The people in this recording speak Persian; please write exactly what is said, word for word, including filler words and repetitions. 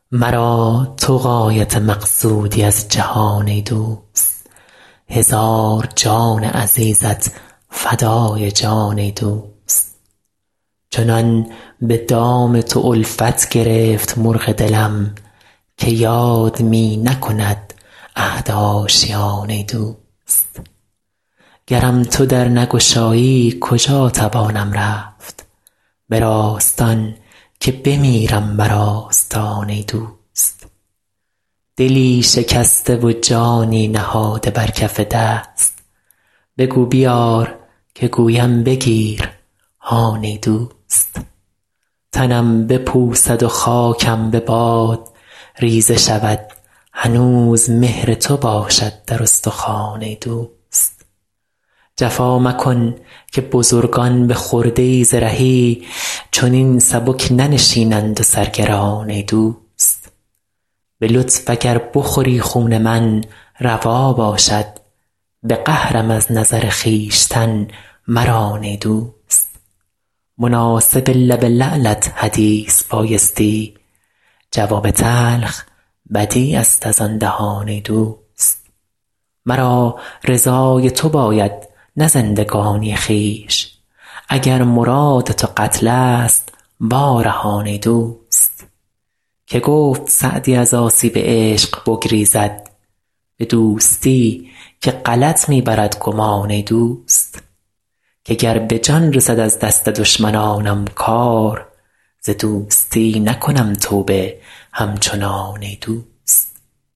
مرا تو غایت مقصودی از جهان ای دوست، هزار جان عزیزت فدای جان ای دوست. چنان به دام تو الفت گرفت مرغ دلم، که یاد می نکند عهد آشیان ای دوست. گرم تو در نگشایی کجا توانم رفت، به راستان که بمیرم بر آستان ای دوست. دلی شکسته و جانی نهاده بر کف دست، بگو بیار که گویم بگیر هان ای دوست. تنم بپوسد و خاکم به باد ریزه شود، هنوز مهر تو باشد در استخوان ای دوست. جفا مکن که بزرگان به خرده ای ز رهی، چنین سبک ننشینند و سرگران ای دوست. به لطف اگر بخوری خون من روا باشد، به قهرم از نظر خویشتن مران ای دوست. مناسب لب لعلت حدیث بایستی، جواب تلخ بدیع است از آن دهان ای دوست. مرا رضای تو باید نه زندگانی خویش، اگر مراد تو قتل است وارهان ای دوست. که گفت سعدی از آسیب عشق بگریزد، به دوستی که غلط می برد گمان ای دوست. که گر به جان رسد از دست دشمنانم کار، ز دوستی نکنم توبه همچنان ای دوست.